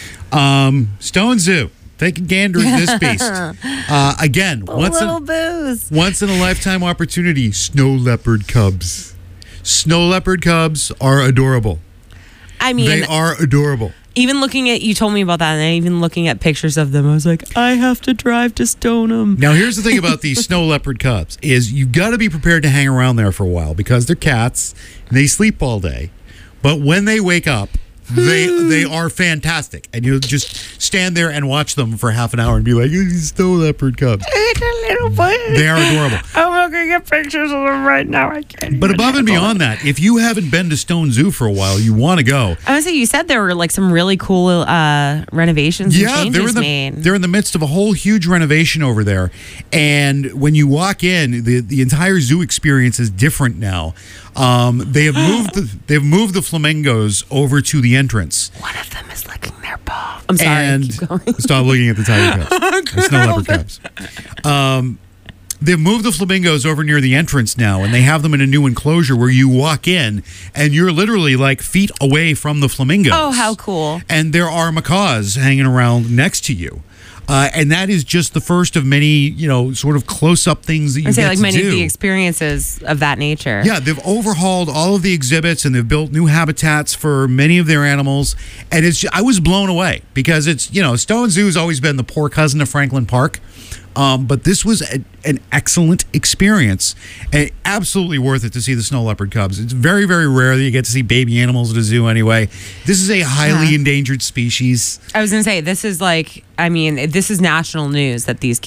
Stone Zoo. Take a gander at this beast. Again, once in a lifetime opportunity. Snow leopard cubs. Snow leopard cubs are adorable. They are adorable. Even looking at, you told me about that, and even looking at pictures of them, I was like, I have to drive to Stoneham. Now, here's the thing about these snow leopard cubs is you got to be prepared to hang around there for a while because they're cats and they sleep all day. But when they wake up, they are fantastic, and you'll just stand there and watch them for half an hour and be like, snow leopard cubs. They are adorable. I'm looking at pictures of them right now. I can't. But above and beyond that, if you haven't been to Stone Zoo for a while, you want to go. I would say you said there were like some really cool renovations and changes made. They're in the midst of a whole huge renovation over there, and when you walk in, the entire zoo experience is different now. They have moved the flamingos over to the entrance. One of them is licking their paw. I'm sorry. And keep going. Stop looking at the tiger cubs. The snow leopard cubs. They've moved the flamingos over near the entrance now, and they have them in a new enclosure where you walk in, and you're literally like feet away from the flamingos. Oh, how cool. And there are macaws hanging around next to you. And that is just the first of many, sort of close-up things that you get to do. I'd say like many of the experiences of that nature. Yeah, they've overhauled all of the exhibits, and they've built new habitats for many of their animals. And I was blown away because Stone Zoo has always been the poor cousin of Franklin Park. But this was an excellent experience, and absolutely worth it to see the snow leopard cubs. It's very, very rare that you get to see baby animals at a zoo anyway. This is a highly endangered species. I was going to say, this is this is national news that these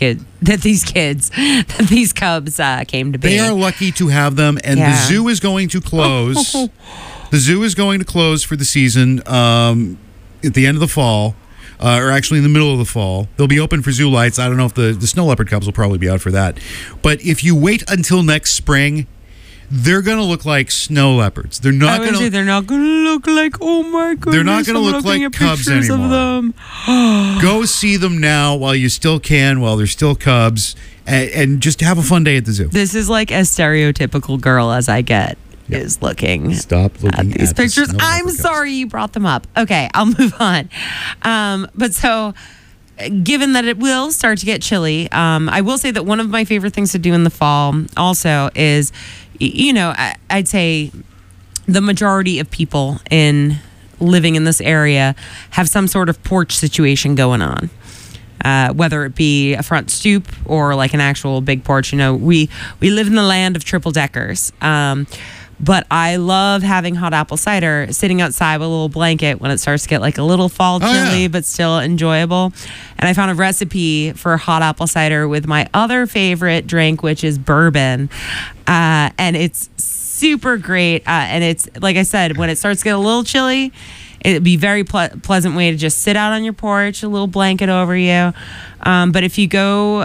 cubs came to be. They are lucky to have them, and the zoo is going to close. The zoo is going to close for the season at the end of the fall. Or actually in the middle of the fall. They'll be open for zoo lights. I don't know if the snow leopard cubs will probably be out for that. But if you wait until next spring, they're going to look like snow leopards. They're not going to. They're not going to look like. Oh my goodness! They're not going to look like cubs anymore. Them. Go see them now while you still can, while they're still cubs, and just have a fun day at the zoo. This is like as stereotypical girl as I get. Is looking. Stop looking at these at pictures. The I'm sorry you brought them up. Okay, I'll move on. But so, given that it will start to get chilly, I will say that one of my favorite things to do in the fall also is, I'd say the majority of people living in this area have some sort of porch situation going on. Whether it be a front stoop or like an actual big porch. We live in the land of triple deckers. But I love having hot apple cider sitting outside with a little blanket when it starts to get like a little fall chilly, but still enjoyable. And I found a recipe for hot apple cider with my other favorite drink, which is bourbon. And it's super great. And it's, like I said, when it starts to get a little chilly, it'd be a very pleasant way to just sit out on your porch, a little blanket over you. But if you go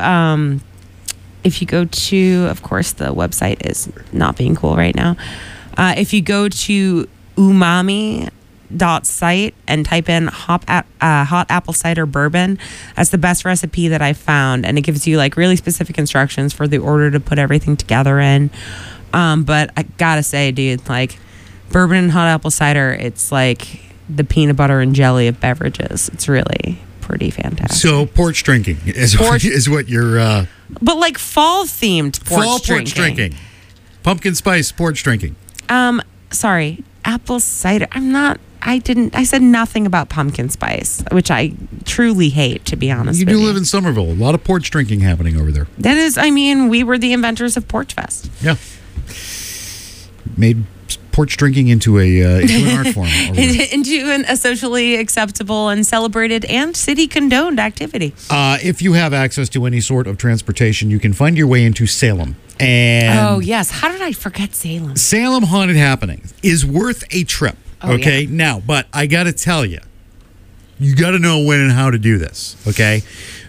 to, of course, the website is not being cool right now. If you go to umami.site and type in hot apple cider bourbon, that's the best recipe that I found. And it gives you like really specific instructions for the order to put everything together in. But I gotta say, dude, like bourbon and hot apple cider, it's like the peanut butter and jelly of beverages. It's really pretty fantastic. So porch drinking is what you're... But like fall themed porch drinking. Pumpkin spice porch drinking. Sorry, apple cider. I said nothing about pumpkin spice, which I truly hate, to be honest. You do live in Somerville. A lot of porch drinking happening over there. That is, we were the inventors of Porch Fest. Yeah. Made porch drinking into an art form. into a socially acceptable and celebrated and city condoned activity. If you have access to any sort of transportation, you can find your way into Salem. And oh, yes. How did I forget Salem? Salem Haunted Happenings is worth a trip. Okay? Yeah. Now, but I got to tell you, you got to know when and how to do this. Okay?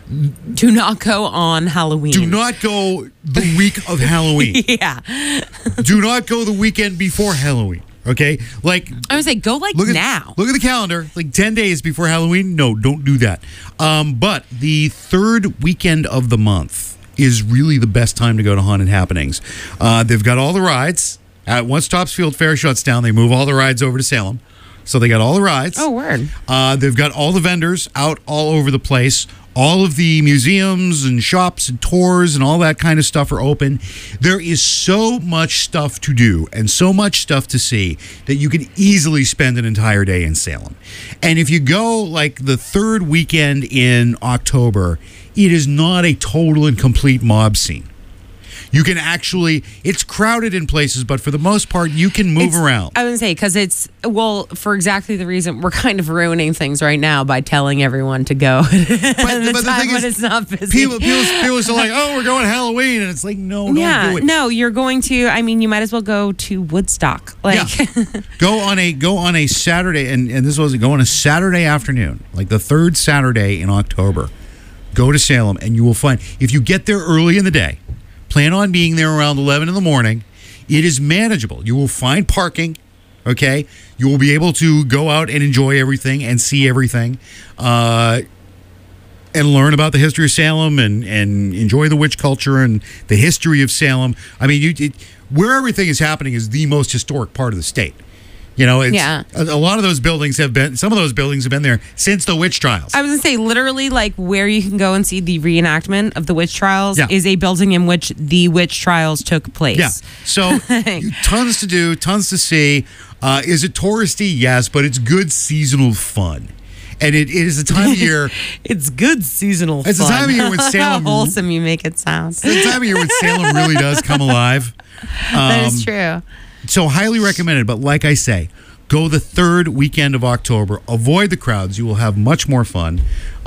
Do not go on Halloween. Do not go the week of Halloween. Yeah. Do not go the weekend before Halloween. Okay? Like I would say go now. Look at the calendar. Like 10 days before Halloween. No, don't do that. But the third weekend of the month is really the best time to go to Haunted Happenings. They've got all the rides. Once Topsfield Fair shuts down, they move all the rides over to Salem. So they got all the rides. Oh, word. They've got all the vendors out all over the place. All of the museums and shops and tours and all that kind of stuff are open. There is so much stuff to do and so much stuff to see that you can easily spend an entire day in Salem. And if you go like the third weekend in October, it is not a total and complete mob scene. You can actually, it's crowded in places, but for the most part, you can move around. I would say, because for exactly the reason we're kind of ruining things right now by telling everyone to go. But the thing is, it's not busy. People are still like, oh, we're going Halloween. And it's like, no, don't do it. No, you're going to, you might as well go to Woodstock. Go on a Saturday, and go on a Saturday afternoon, like the third Saturday in October. Go to Salem, and you will find, if you get there early in the day, plan on being there around 11 in the morning. It is manageable. You will find parking, okay? You will be able to go out and enjoy everything and see everything and learn about the history of Salem and enjoy the witch culture and the history of Salem. Where everything is happening is the most historic part of the state. A lot of those buildings some of those buildings have been there since the witch trials. I was going to say, literally, like where you can go and see the reenactment of the witch trials is a building in which the witch trials took place. Yeah. So tons to do, tons to see. Is it touristy? Yes, but it's good seasonal fun. And it is a time of year. It's good seasonal fun. It's a time of year when Salem. How wholesome you make it sound. It's a time of year when Salem really does come alive. That is true. So highly recommended, but like I say, go the third weekend of October. Avoid the crowds. You will have much more fun.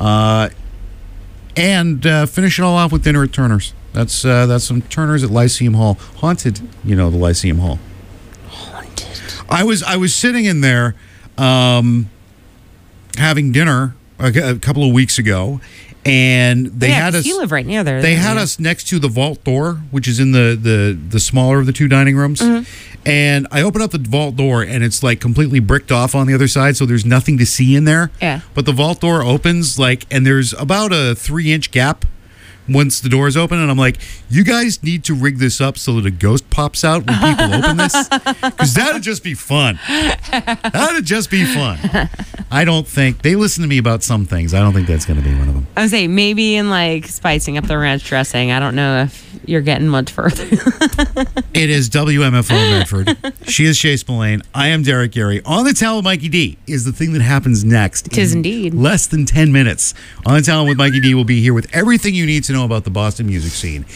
And finish it all off with dinner at Turner's. That's some Turner's at Lyceum Hall. Haunted, the Lyceum Hall. Haunted. I was sitting in there having dinner a couple of weeks ago, And they had us. You live right near there. They had us next to the vault door, which is in the smaller of the two dining rooms. And I open up the vault door, and it's like completely bricked off on the other side, so there's nothing to see in there. Yeah. But the vault door opens, and there's about a 3-inch gap once the door is open, and I'm like, you guys need to rig this up so that a ghost pops out when people open this, because that'd just be fun. That'd just be fun. I don't think they listen to me about some things. I don't think that's going to be one of them. I would say maybe in like spicing up the ranch dressing. I don't know if you're getting much further. It is WMFO Medford. She is Shay Spillane. I am Derek Gary. On the Town with Mikey D is the thing that happens next. It is indeed. Less than 10 minutes. On the Town with Mikey D will be here with everything you need to know about the Boston music scene.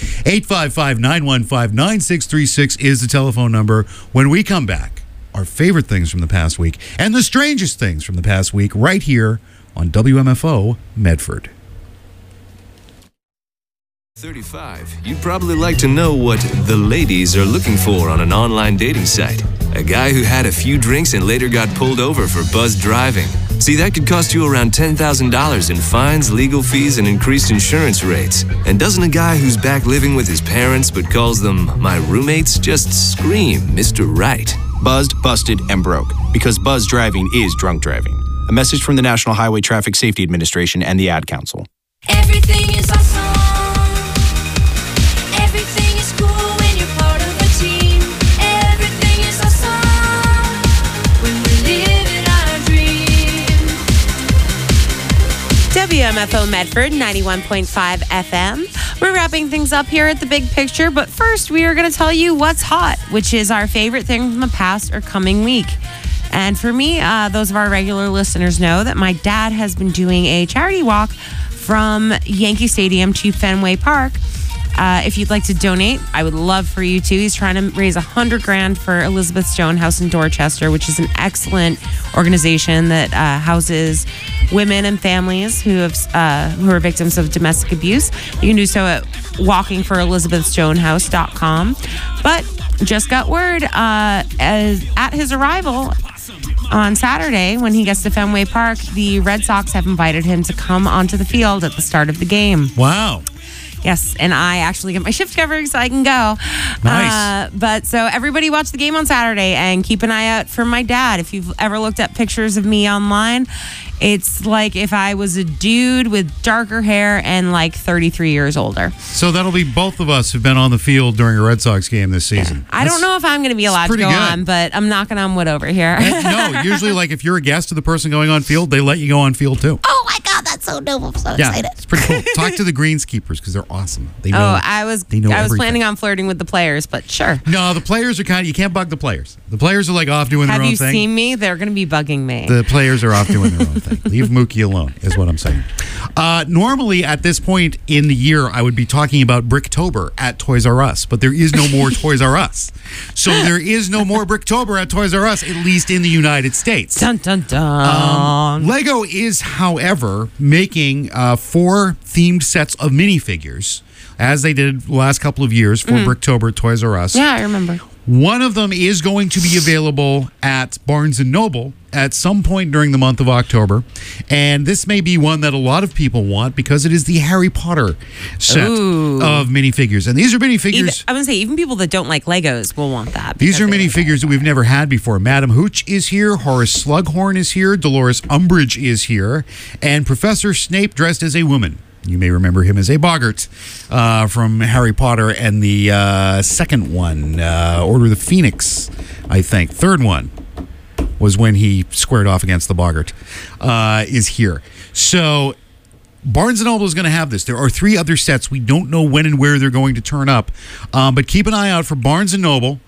855-915-9636 is the telephone number. When we come back, our favorite things from the past week and the strangest things from the past week right here on WMFO Medford. 35, you'd probably like to know what the ladies are looking for on an online dating site. A guy who had a few drinks and later got pulled over for buzzed driving. See, that could cost you around $10,000 in fines, legal fees, and increased insurance rates. And doesn't a guy who's back living with his parents but calls them my roommates just scream Mr. Right? Buzzed, busted, and broke. Because buzzed driving is drunk driving. A message from the National Highway Traffic Safety Administration and the Ad Council. Everything is awesome. Everything is cool when you're part of a team. Everything is awesome when we're living our dream. WMFO Medford 91.5 FM. We're wrapping things up here at the Big Picture, but first we are going to tell you what's hot, which is our favorite thing from the past or coming week. And for me, those of our regular listeners know that my dad has been doing a charity walk from Yankee Stadium to Fenway Park. If you'd like to donate, I would love for you to. He's trying to raise $100,000 for Elizabeth Stone House in Dorchester, which is an excellent organization that houses women and families who are victims of domestic abuse. You can do so at walkingforelizabethstonehouse.com. But just got word at his arrival on Saturday, when he gets to Fenway Park, the Red Sox have invited him to come onto the field at the start of the game. Wow. Yes, and I actually get my shift covered so I can go. Nice. But so everybody watch the game on Saturday and keep an eye out for my dad. If you've ever looked at pictures of me online, it's like if I was a dude with darker hair and like 33 years older. So that'll be both of us who've been on the field during a Red Sox game this season. I don't know if I'm going to be allowed to go on, but I'm knocking on wood over here. No, usually like if you're a guest of the person going on field, they let you go on field too. Oh my God, that's so dope. I'm so excited. It's pretty cool. Talk to the greenskeepers because they're awesome. They know. I was everything. planning on flirting with the players, but sure. No, the players are you can't bug the players. The players are like off doing their own thing. Have you seen me? They're going to be bugging me. The players are off doing their own thing. Leave Mookie alone, is what I'm saying. Normally, at this point in the year, I would be talking about Bricktober at Toys R Us, but there is no more Toys R Us. So there is no more Bricktober at Toys R Us, at least in the United States. Dun, dun, dun. Lego is, however, making 4 themed sets of minifigures, as they did the last couple of years for Bricktober at Toys R Us. Yeah, I remember. One of them is going to be available at Barnes & Noble at some point during the month of October. And this may be one that a lot of people want because it is the Harry Potter set of minifigures. And these are minifigures. I'm going to say, even people that don't like Legos will want that. These are minifigures that we've never had before. Madam Hooch is here. Horace Slughorn is here. Dolores Umbridge is here. And Professor Snape dressed as a woman. You may remember him as a boggart from Harry Potter and the second one, Order of the Phoenix, I think. Third one was when he squared off against the boggart, is here. So Barnes & Noble is going to have this. There are 3 other sets. We don't know when and where they're going to turn up, but keep an eye out for Barnes & Noble.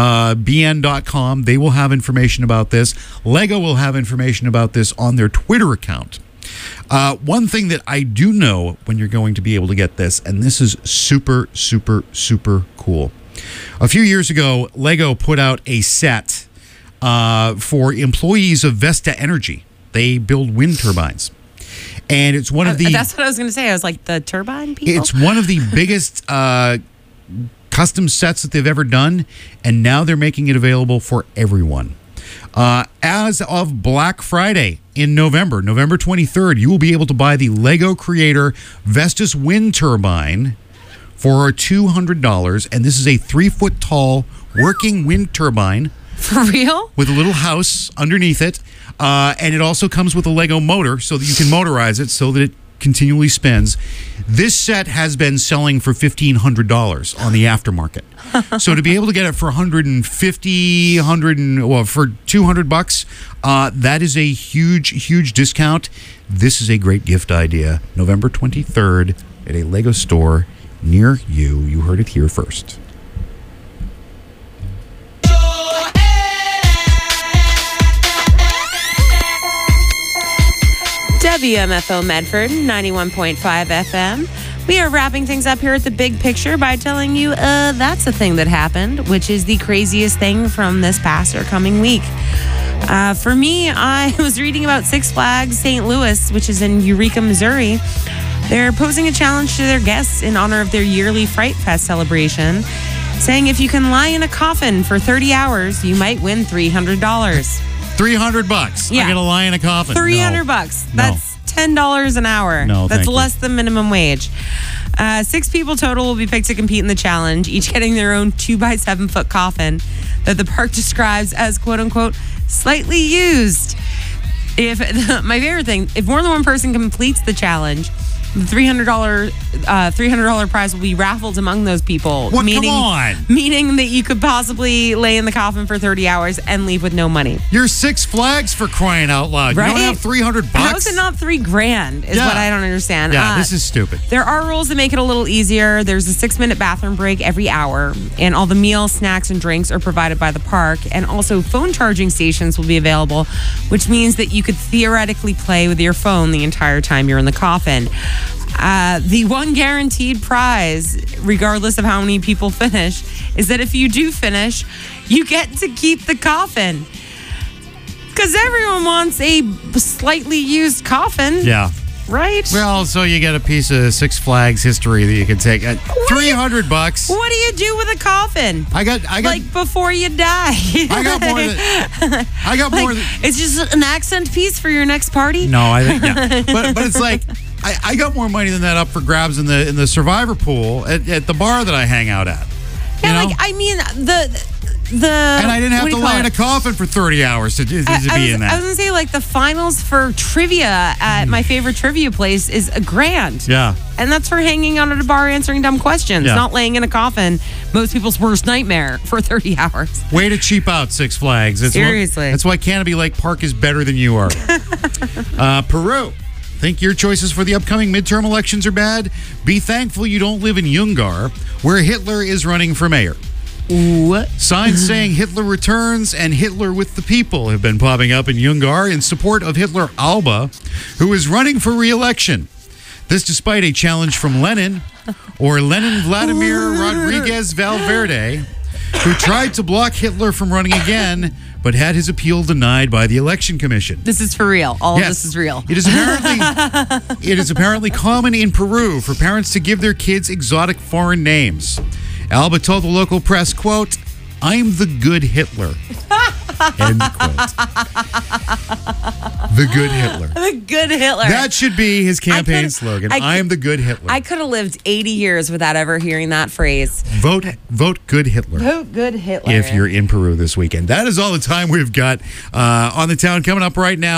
BN.com. They will have information about this. Lego will have information about this on their Twitter account. One thing that I do know when you're going to be able to get this, and this is super, super, super cool. A few years ago, Lego put out a set for employees of Vesta Energy. They build wind turbines. And it's one of the... That's what I was going to say. I was like, the turbine people? It's one of the biggest custom sets that they've ever done, and now they're making it available for everyone. As of Black Friday in November 23rd, you will be able to buy the Lego Creator Vestas wind turbine for $200. And this is a 3-foot tall working wind turbine. For real? With a little house underneath it. And it also comes with a Lego motor so that you can motorize it so that it continually spins. This set has been selling for $1,500 on the aftermarket. So to be able to get it for for $200, that is a huge discount. This is a great gift idea. November 23rd at a Lego store near you. You heard it here first. WMFO Medford, 91.5 FM. We are wrapping things up here at the Big Picture by telling you that's a thing that happened, which is the craziest thing from this past or coming week. For me, I was reading about Six Flags St. Louis, which is in Eureka, Missouri. They're posing a challenge to their guests in honor of their yearly Fright Fest celebration, saying if you can lie in a coffin for 30 hours, you might win $300. $300. Yeah. I'm gonna lie in a coffin. $300. That's $10 an hour. No, that's thank less than minimum wage. 6 people total will be picked to compete in the challenge, each getting their own 2x7 foot coffin that the park describes as quote unquote slightly used. My favorite thing, if more than one person completes the challenge, the $300 prize will be raffled among those people. What? Meaning, Come on. Meaning that you could possibly lay in the coffin for 30 hours and leave with no money. You're Six Flags, for crying out loud. Right? You don't have $300. How is it not $3,000 is what I don't understand. Yeah, this is stupid. There are rules that make it a little easier. There's a 6-minute bathroom break every hour, and all the meals, snacks, and drinks are provided by the park. And also phone charging stations will be available, which means that you could theoretically play with your phone the entire time you're in the coffin. The one guaranteed prize, regardless of how many people finish, is that if you do finish, you get to keep the coffin. Because everyone wants a slightly used coffin. Yeah. Right? Well, so you get a piece of Six Flags history that you can take. $300. What do you do with a coffin? I got like before you die. I got more than it's just an accent piece for your next party. No, I think but it's like I got more money than that up for grabs in the Survivor pool at the bar that I hang out at. Yeah, like I mean and I didn't have to lie in a coffin for 30 hours to be in that. I was gonna say, like, the finals for trivia at my favorite trivia place is $1,000. Yeah. And that's for hanging out at a bar answering dumb questions, not laying in a coffin. Most people's worst nightmare for 30 hours. Way to cheap out, Six Flags. Seriously. That's why Canopy Lake Park is better than you are. Peru. Think your choices for the upcoming midterm elections are bad? Be thankful you don't live in Yungar, where Hitler is running for mayor. What? Signs saying Hitler returns and Hitler with the people have been popping up in Yungar in support of Hitler Alba, who is running for re-election. This despite a challenge from Lenin Vladimir Rodriguez Valverde, who tried to block Hitler from running again, but had his appeal denied by the election commission. This is for real. All of this is real. It is apparently common in Peru for parents to give their kids exotic foreign names. Alba told the local press, quote, "I'm the good Hitler." End quote. The good Hitler. The good Hitler. That should be his campaign slogan. I am the good Hitler. I could have lived 80 years without ever hearing that phrase. Vote good Hitler. Vote good Hitler. If you're in Peru this weekend. That is all the time we've got on the town. Coming up right now.